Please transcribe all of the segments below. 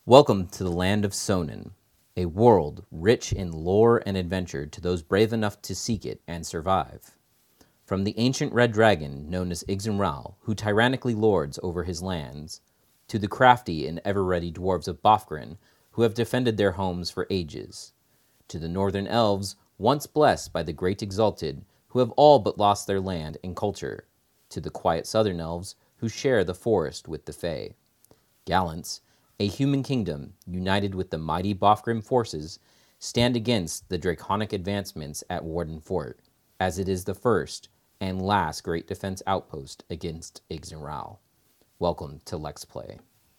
Welcome to the land of Sonin, a world rich in lore and adventure to those brave enough to seek it and survive. From the ancient red dragon known as Ixenral, who tyrannically lords over his lands, to the crafty and ever-ready dwarves of Bofgren, who have defended their homes for ages, to the northern elves, once blessed by the Great Exalted, who have all but lost their land and culture, to the quiet southern elves, who share the forest with the Fae. Gallants, a human kingdom united with the mighty Bofgrim forces, stand against the draconic advancements at Warden Fort, as it is the first and last great defense outpost against Ixenral. Welcome to Lex Play.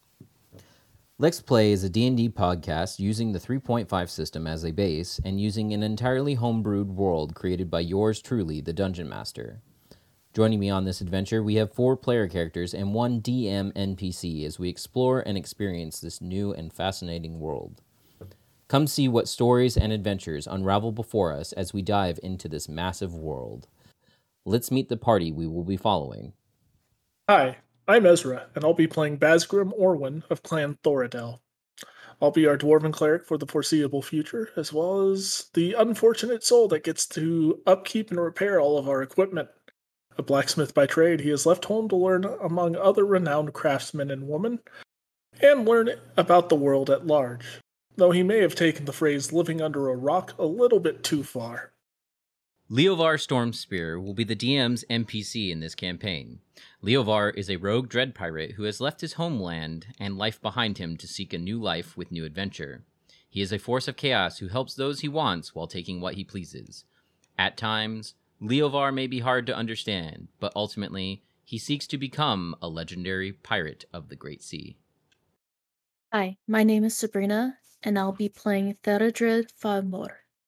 Lex Play is a D&D podcast using the 3.5 system as a base and using an entirely homebrewed world created by yours truly, the Dungeon Master. Joining me on this adventure, we have 4 player characters and 1 DM NPC as we explore and experience this new and fascinating world. Come see what stories and adventures unravel before us as we dive into this massive world. Let's meet the party we will be following. Hi, I'm Ezra, and I'll be playing Basgrim Orwin of Clan Thoradel. I'll be our dwarven cleric for the foreseeable future, as well as the unfortunate soul that gets to upkeep and repair all of our equipment. A blacksmith by trade, he has left home to learn among other renowned craftsmen and women, and learn about the world at large, though he may have taken the phrase living under a rock a little bit too far. Leovar Stormspear will be the DM's NPC in this campaign. Leovar is a rogue dread pirate who has left his homeland and life behind him to seek a new life with new adventure. He is a force of chaos who helps those he wants while taking what he pleases. At times, Leovar may be hard to understand, but ultimately, he seeks to become a legendary pirate of the Great Sea. Hi, my name is Sabrina, and I'll be playing Theradred Falmor.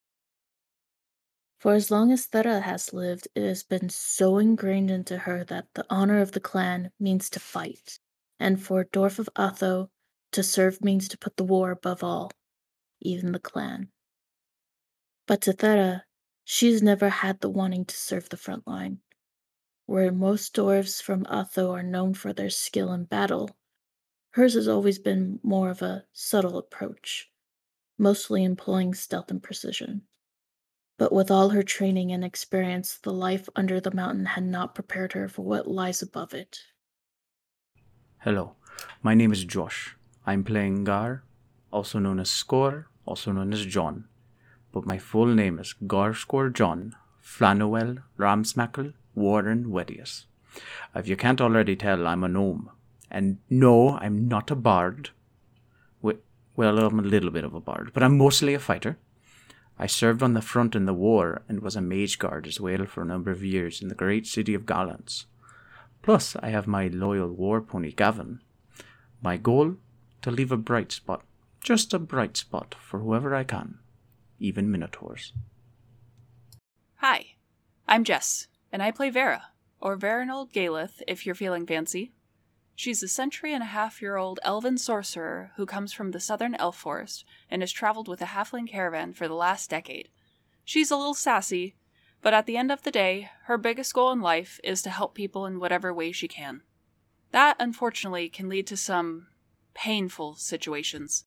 For as long as Thera has lived, it has been so ingrained into her that the honor of the clan means to fight, and for Dorf of Atho, to serve means to put the war above all, even the clan. But to Thera, she's never had the wanting to serve the front line. Where most dwarves from Atho are known for their skill in battle, hers has always been more of a subtle approach, mostly employing stealth and precision. But with all her training and experience, the life under the mountain had not prepared her for what lies above it. Hello, my name is Josh. I'm playing Gar, also known as Skor, also known as John. But my full name is Gar Skor John, Flanoel Ramsmackle Warren Wedius. If you can't already tell, I'm a gnome. And no, I'm not a bard. Well, I'm a little bit of a bard, but I'm mostly a fighter. I served on the front in the war and was a mage guard as well for a number of years in the great city of Gallants. Plus, I have my loyal war pony Gavin. My goal? To leave a bright spot. Just a bright spot for whoever I can. Even Minotaurs. Hi, I'm Jess, and I play Vera, or Verinold Galeth if you're feeling fancy. She's a century-and-a-half-year-old elven sorcerer who comes from the southern elf forest and has traveled with a halfling caravan for the last decade. She's a little sassy, but at the end of the day, her biggest goal in life is to help people in whatever way she can. That, unfortunately, can lead to some painful situations.